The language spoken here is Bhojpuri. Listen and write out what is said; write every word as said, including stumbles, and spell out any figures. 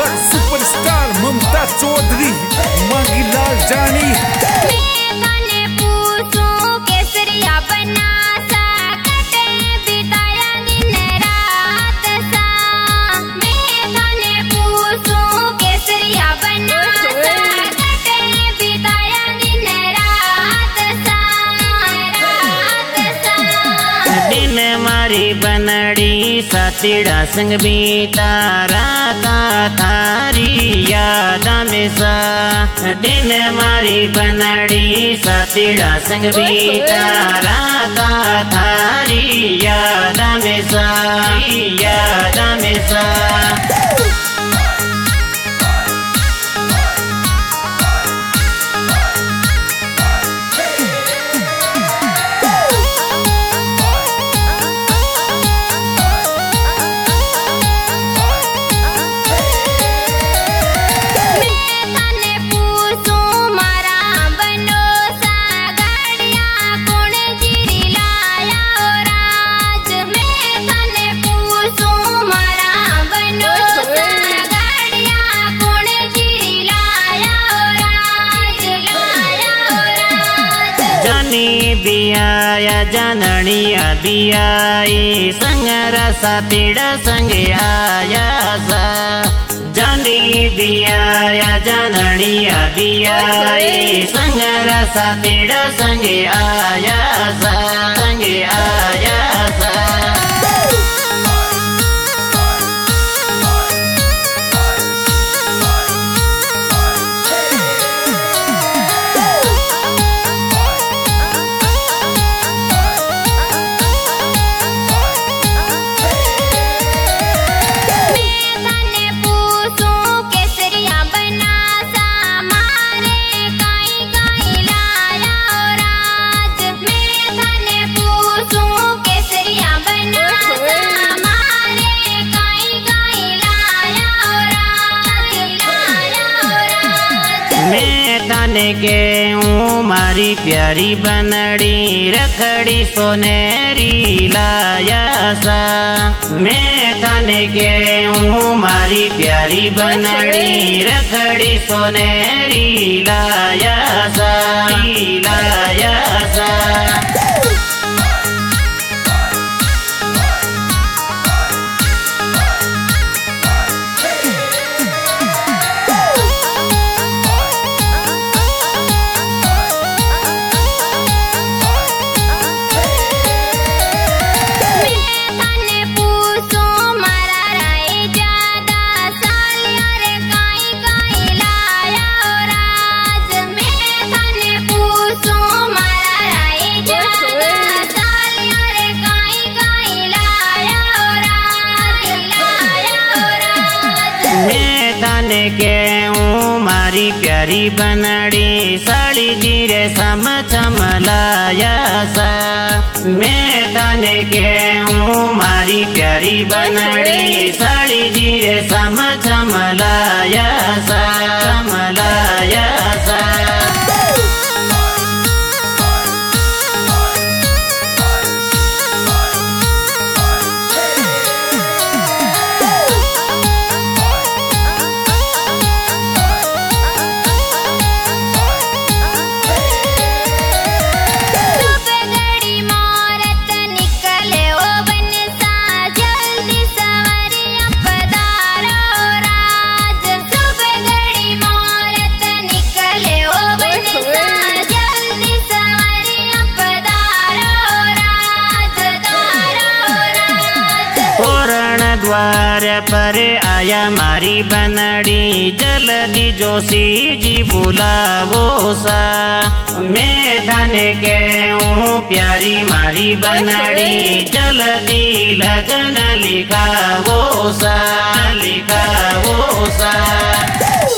और सुपरस्टार ममता चौधरी मांगी लाल जानी। मारी बनड़ी सातीड़ा संग बीता राता थारी याद में सा। दिन मारी बनड़ी सातीड़ा संग बीता राता थारी याद में सा, याद में सा। बियाया जाननिया बियाई संगरा सातीड़ा संगे आया सा। जानी बियाया जाननिया बियाई संगरा सातीड़ा संगे आया सा, संगे आया सा। के ऊ मारी प्यारी बनड़ी रखड़ी सोनेरी लाया सा। मैं थाने के ऊ मारी प्यारी बनड़ी रखड़ी सोनेरी लाया सा, लाया सा। के ऊ मारी प्यारी बनड़ी साड़ी जीरे सम चमलाया सा। मैं थाने के ऊ मारी प्यारी बनड़ी साड़ी जीरे सम चमलाया सा, चमलाया सा। द्वार पर आया मारी बनड़ी जल्दी जोशी जी बुलावो सा। मैं थाने के ऊ प्यारी मारी बनड़ी जल्दी लगन लिखावो सा, लिखावो सा।